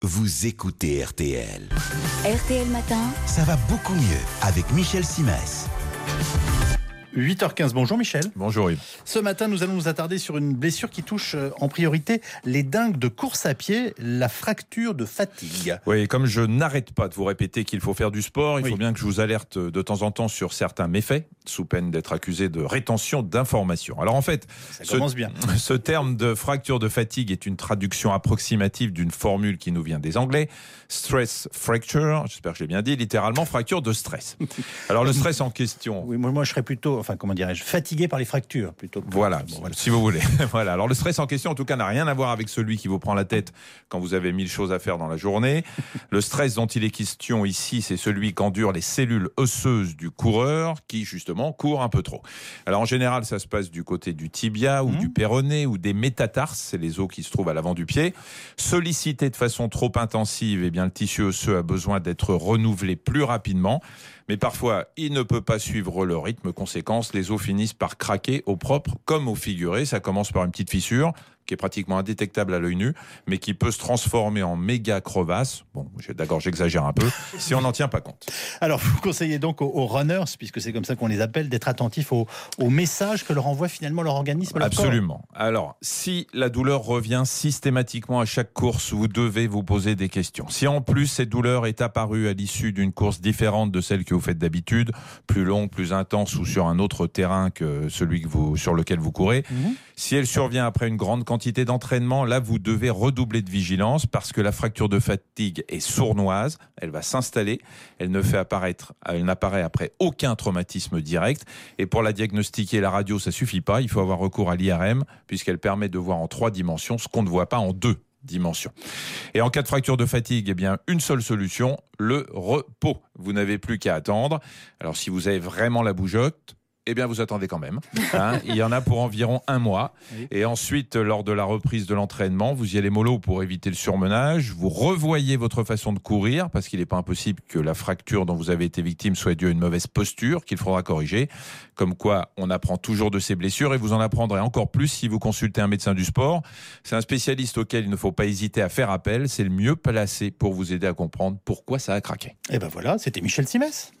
Vous écoutez RTL. RTL Matin. Ça va beaucoup mieux avec Michel Simès. 8h15, bonjour Michel. Bonjour Yves. Ce matin, nous allons nous attarder sur une blessure qui touche en priorité les dingues de course à pied, la fracture de fatigue. Oui, comme je n'arrête pas de vous répéter qu'il faut faire du sport, il faut Oui. bien que je vous alerte de temps en temps sur certains méfaits, sous peine d'être accusé de rétention d'informations. Alors en fait, Ça commence bien. ce terme de fracture de fatigue est une traduction approximative d'une formule qui nous vient des Anglais, stress fracture, j'espère que j'ai bien dit, littéralement fracture de stress. Alors le stress en question... Oui, moi je serais plutôt, fatigué par les fractures plutôt que... Voilà, Bon, voilà. si vous voulez. Voilà. Alors le stress en question, en tout cas, n'a rien à voir avec celui qui vous prend la tête quand vous avez 1000 choses à faire dans la journée. Le stress dont il est question ici, c'est celui qu'endurent les cellules osseuses du coureur qui, justement, court un peu trop. Alors en général, ça se passe du côté du tibia ou du péroné ou des métatarses, c'est les os qui se trouvent à l'avant du pied. Sollicité de façon trop intensive, eh bien, le tissu osseux a besoin d'être renouvelé plus rapidement. Mais parfois, il ne peut pas suivre le rythme. Conséquence, les os finissent par craquer au propre comme au figuré. Ça commence par une petite fissure qui est pratiquement indétectable à l'œil nu, mais qui peut se transformer en méga crevasse. Bon, d'accord, j'exagère un peu, si on n'en tient pas compte. Alors, vous conseillez donc aux runners, puisque c'est comme ça qu'on les appelle, d'être attentifs aux messages que leur envoie finalement leur organisme, leur corps. Absolument. Alors, si la douleur revient systématiquement à chaque course, vous devez vous poser des questions. Si en plus cette douleur est apparue à l'issue d'une course différente de celle que vous faites d'habitude, plus longue, plus intense ou sur un autre terrain que celui sur lequel vous courez, si elle survient après une grande quantité d'entraînement, là vous devez redoubler de vigilance parce que la fracture de fatigue est sournoise, elle va s'installer, elle n'apparaît après aucun traumatisme direct et pour la diagnostiquer, la radio ça suffit pas, il faut avoir recours à l'IRM puisqu'elle permet de voir en 3 dimensions ce qu'on ne voit pas en 2 dimensions. Et en cas de fracture de fatigue, eh bien, une seule solution, le repos. Vous n'avez plus qu'à attendre. Alors, si vous avez vraiment la bougeotte, eh bien, vous attendez quand même. Il y en a pour environ 1 mois. Oui. Et ensuite, lors de la reprise de l'entraînement, vous y allez mollo pour éviter le surmenage. Vous revoyez votre façon de courir parce qu'il n'est pas impossible que la fracture dont vous avez été victime soit due à une mauvaise posture qu'il faudra corriger. Comme quoi, on apprend toujours de ses blessures et vous en apprendrez encore plus si vous consultez un médecin du sport. C'est un spécialiste auquel il ne faut pas hésiter à faire appel. C'est le mieux placé pour vous aider à comprendre pourquoi ça a craqué. Et ben voilà, c'était Michel Simès.